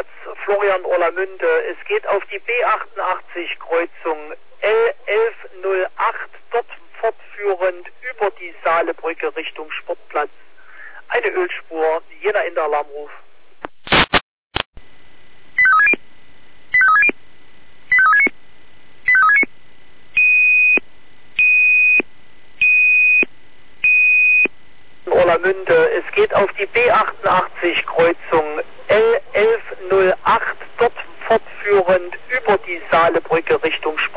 Sportplatz Florian-Orlamünde. Es geht auf die B88 Kreuzung L1108, dort fortführend über die Saalebrücke Richtung Sportplatz. Eine Ölspur, Jena in der Alarmruf. Orlamünde. Es geht auf die B88 Kreuzung L1108, dort fortführend über die Saalebrücke Richtung Sportplatz.